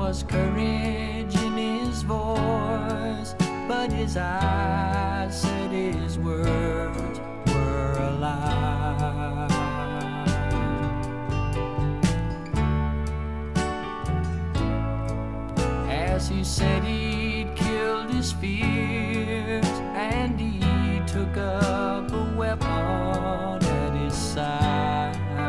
was courage in his voice, but his eyes said his words were a lie. As he said he'd killed his fears, and he took up a weapon at his side.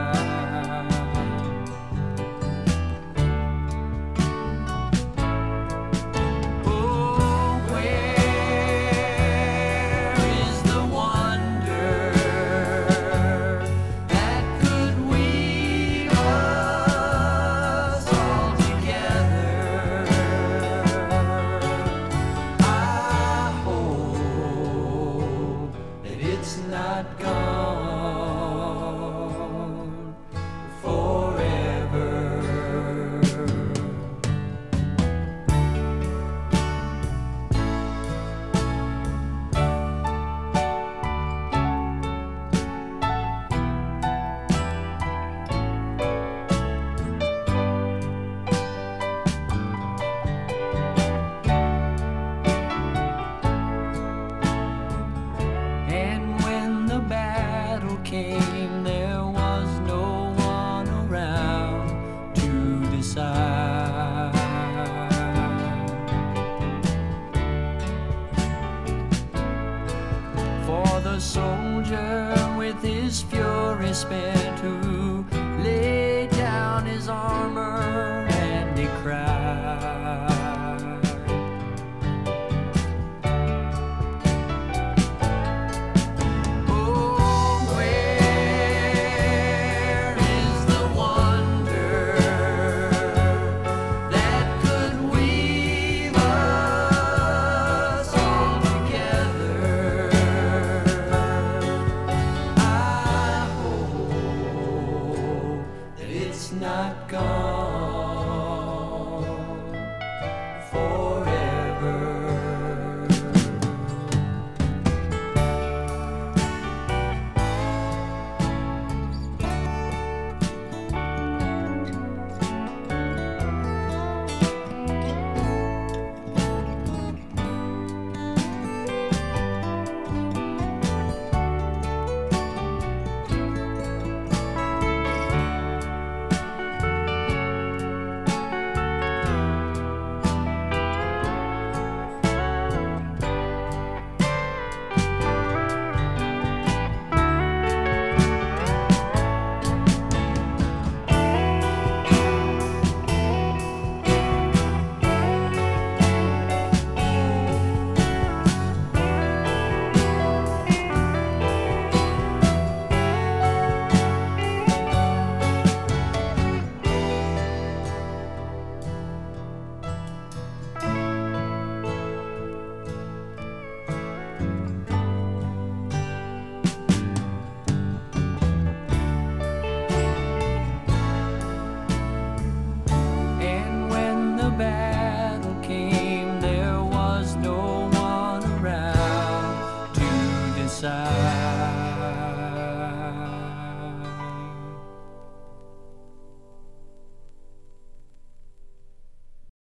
There was no one around to decide. For the soldier with his fury spent, who laid down his armor